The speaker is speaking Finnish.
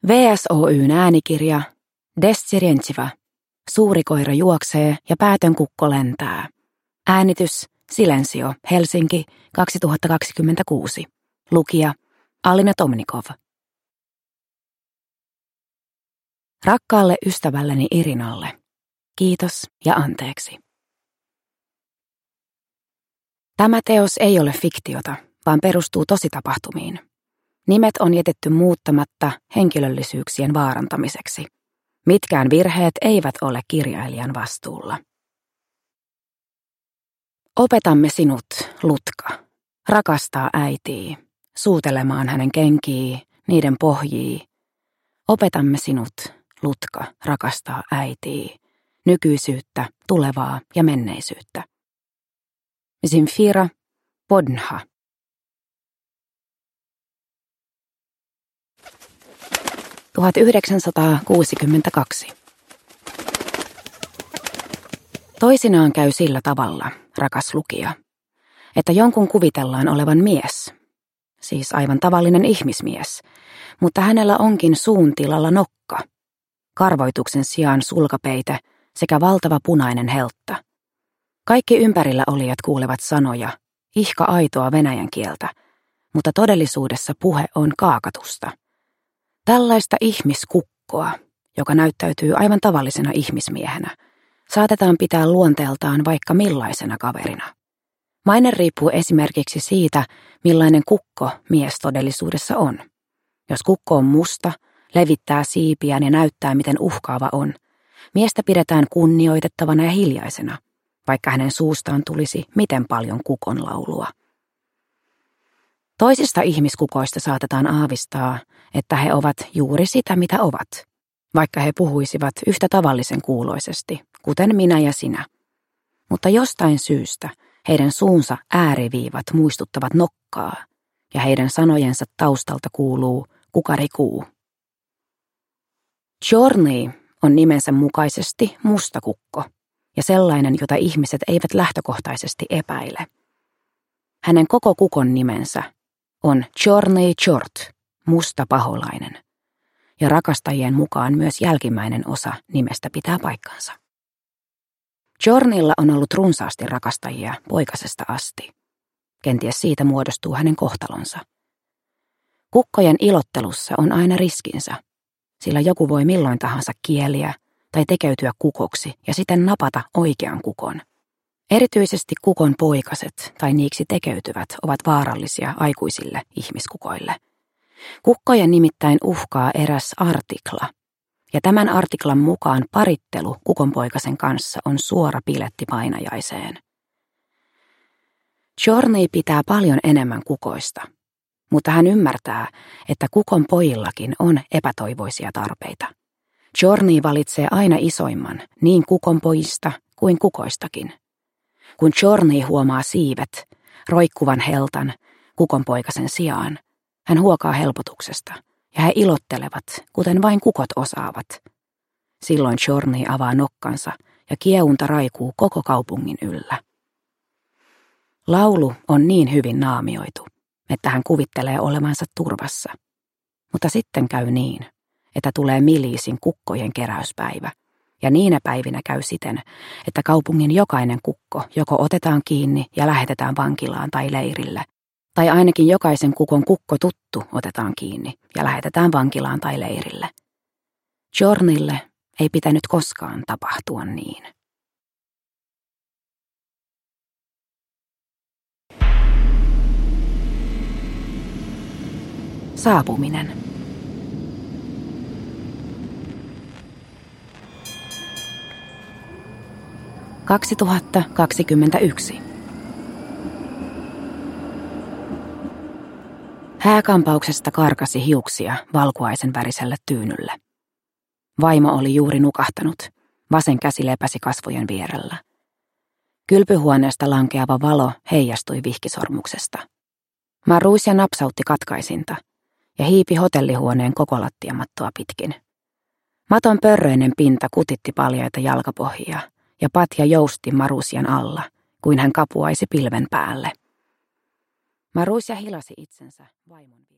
VSOY:n äänikirja Descirientsiva. Suuri koira juoksee ja päätön kukko lentää. Äänitys Silensio, Helsinki, 2026. Lukija Alina Tomnikov. Rakkaalle ystävälleni Irinalle. Kiitos ja anteeksi. Tämä teos ei ole fiktiota, vaan perustuu tositapahtumiin. Nimet on jätetty muuttamatta henkilöllisyyksien vaarantamiseksi. Mitkään virheet eivät ole kirjailijan vastuulla. Opetamme sinut, Lutka, rakastaa äitiä, suutelemaan hänen kenkii, niiden pohjii. Opetamme sinut, Lutka, rakastaa äitiä, nykyisyyttä, tulevaa ja menneisyyttä. Zimfira Bodnha. – 1962. Toisinaan käy sillä tavalla, rakas lukija, että jonkun kuvitellaan olevan mies, siis aivan tavallinen ihmismies, mutta hänellä onkin suun tilalla nokka, karvoituksen sijaan sulkapeite sekä valtava punainen heltta. Kaikki ympärillä olijat kuulevat sanoja, ihka aitoa venäjän kieltä, mutta todellisuudessa puhe on kaakatusta. Tällaista ihmiskukkoa, joka näyttäytyy aivan tavallisena ihmismiehenä, saatetaan pitää luonteeltaan vaikka millaisena kaverina. Maine riippuu esimerkiksi siitä, millainen kukko mies todellisuudessa on. Jos kukko on musta, levittää siipiään ja näyttää, miten uhkaava on, miestä pidetään kunnioitettavana ja hiljaisena, vaikka hänen suustaan tulisi miten paljon kukon laulua. Toisista ihmiskukoista saatetaan aavistaa, että he ovat juuri sitä, mitä ovat, vaikka he puhuisivat yhtä tavallisen kuuloisesti, kuten minä ja sinä. Mutta jostain syystä heidän suunsa ääriviivat muistuttavat nokkaa, ja heidän sanojensa taustalta kuuluu kukarikuu. Chorny on nimensä mukaisesti musta kukko, ja sellainen, jota ihmiset eivät lähtökohtaisesti epäile. Hänen koko kukon nimensä on Chorny Chort, musta paholainen, ja rakastajien mukaan myös jälkimmäinen osa nimestä pitää paikkansa. Chornylla on ollut runsaasti rakastajia poikasesta asti. Kenties siitä muodostuu hänen kohtalonsa. Kukkojen ilottelussa on aina riskinsä, sillä joku voi milloin tahansa kieliä tai tekeytyä kukoksi ja siten napata oikean kukon. Erityisesti kukon poikaset tai niiksi tekeytyvät ovat vaarallisia aikuisille ihmiskukoille. Kukkoja nimittäin uhkaa eräs artikla, ja tämän artiklan mukaan parittelu kukonpoikasen kanssa on suora piletti painajaiseen. Chorny pitää paljon enemmän kukoista, mutta hän ymmärtää, että kukon pojillakin on epätoivoisia tarpeita. Chorny valitsee aina isoimman niin kukon pojista kuin kukoistakin. Kun Chorny huomaa siivet, roikkuvan heltan, kukonpoikasen sijaan, hän huokaa helpotuksesta, ja he ilottelevat, kuten vain kukot osaavat. Silloin Chorny avaa nokkansa, ja kieunta raikuu koko kaupungin yllä. Laulu on niin hyvin naamioitu, että hän kuvittelee olevansa turvassa. Mutta sitten käy niin, että tulee miliisin kukkojen keräyspäivä, ja niinä päivinä käy siten, että kaupungin jokainen kukko joko otetaan kiinni ja lähetetään vankilaan tai leirille, tai ainakin jokaisen kukon kukko tuttu otetaan kiinni ja lähetetään vankilaan tai leirille. Chornylle ei pitänyt koskaan tapahtua niin. Saapuminen. – 2021. Hääkampauksesta karkasi hiuksia valkuaisen väriselle tyynylle. Vaimo oli juuri nukahtanut, vasen käsi lepäsi kasvojen vierellä. Kylpyhuoneesta lankeava valo heijastui vihkisormuksesta. Marusia napsautti katkaisinta ja hiipi hotellihuoneen koko lattiamattoa pitkin. Maton pörröinen pinta kutitti paljaita jalkapohjia ja patja jousti Marusian alla, kuin hän kapuaisi pilven päälle. Marusia hilasi itsensä vaimon